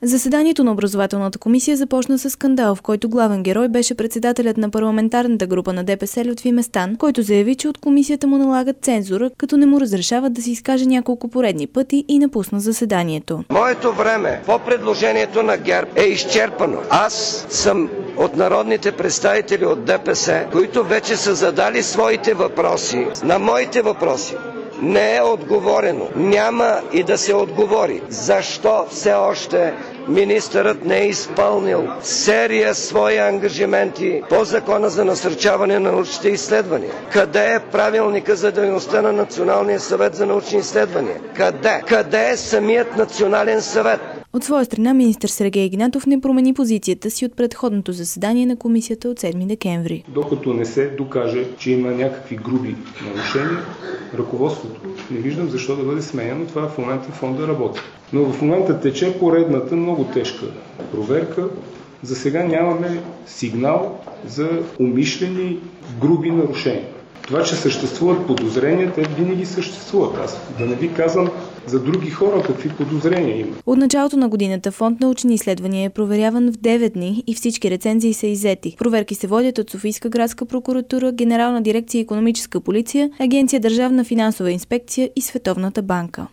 Заседанието на образователната комисия започна с скандал, в който главен герой беше председателят на парламентарната група на ДПС Лютви Местан, който заяви, че от комисията му налагат цензура, като не му разрешават да се изкаже няколко поредни пъти и напусна заседанието. Моето време по предложението на ГЕРБ е изчерпано. Аз съм от народните представители от ДПС, които вече са задали своите въпроси. На моите въпроси не е отговорено. Няма и да се отговори. Защо все още министърът не е изпълнил серия свои ангажименти по Закона за насърчаване на научните изследвания? Къде е правилника за дейността на Националния съвет за научни изследвания? Къде е самият Национален съвет? От своя страна министър Сергей Игнатов не промени позицията си от предходното заседание на комисията от 7 декември. Докато не се докаже, че има някакви груби нарушения, ръководството не виждам защо да бъде сменяно. Това в момента фонда работи. Но в момента тече поредната много тежка проверка. За сега нямаме сигнал за умишлени груби нарушения. Това, че съществуват подозрения, те винаги съществуват. Аз да не ви казвам за други хора какви подозрения има. От началото на годината фонд научни изследвания е проверяван в 9 дни и всички рецензии са иззети. Проверки се водят от Софийска градска прокуратура, Генерална дирекция икономическа полиция, Агенция Държавна финансова инспекция и Световната банка.